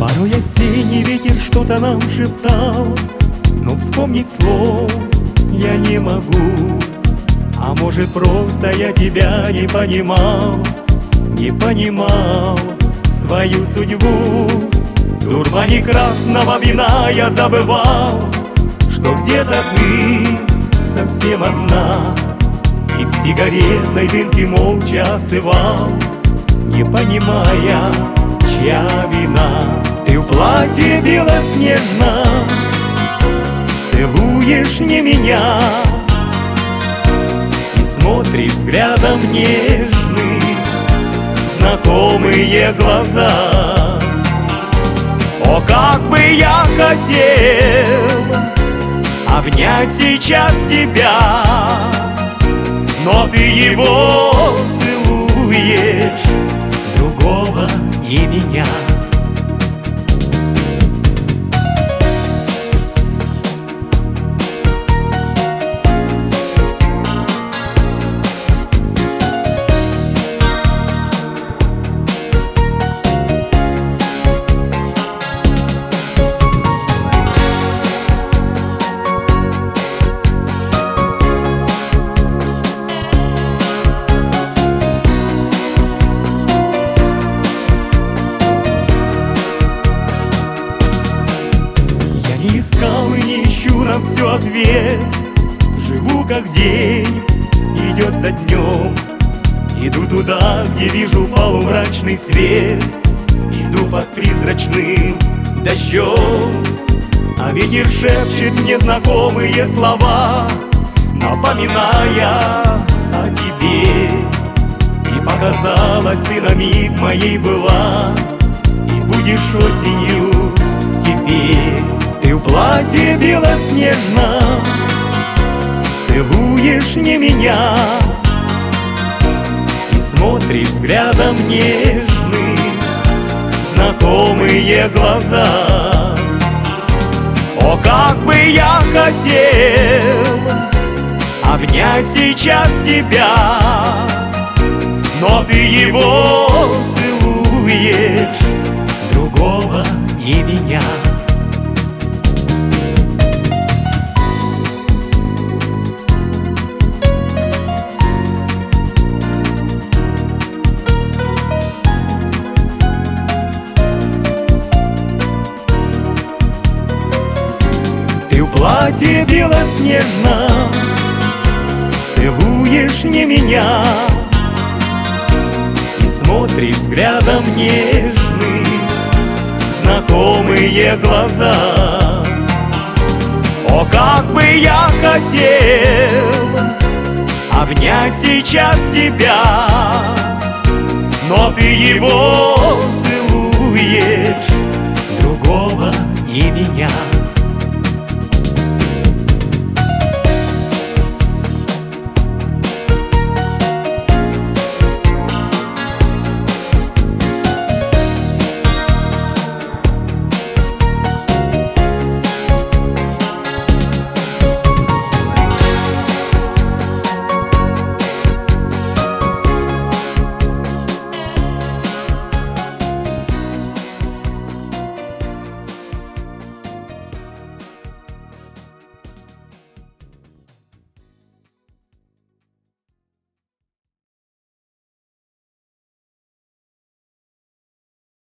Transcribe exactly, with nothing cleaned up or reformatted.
Порой осенний ветер что-то нам шептал, но вспомнить слов я не могу. А может, просто я тебя не понимал, не понимал свою судьбу. В дурмане красного вина я забывал, что где-то ты совсем одна, и в сигаретной дымке молча остывал, не понимая, чья вина. Ты в платье белоснежном целуешь не меня и смотришь взглядом нежным знакомые глаза. О, как бы я хотел обнять сейчас тебя, но ты его целуешь, другого и меня. Искал и не ищу на все ответ. Живу как день идет за днем. Иду туда, где вижу полумрачный свет. Иду под призрачным дождем. А ветер шепчет мне знакомые слова, напоминая о тебе. И показалось, ты на миг моей была, и будешь осенью теперь. Ты в платье белоснежном целуешь не меня и смотришь взглядом нежным знакомые глаза. О, как бы я хотел обнять сейчас тебя, но ты его целуешь, другого и меня. Ты в платье белоснежном целуешь не меня и смотришь взглядом нежным знакомые глаза. О, как бы я хотел обнять сейчас тебя, но ты его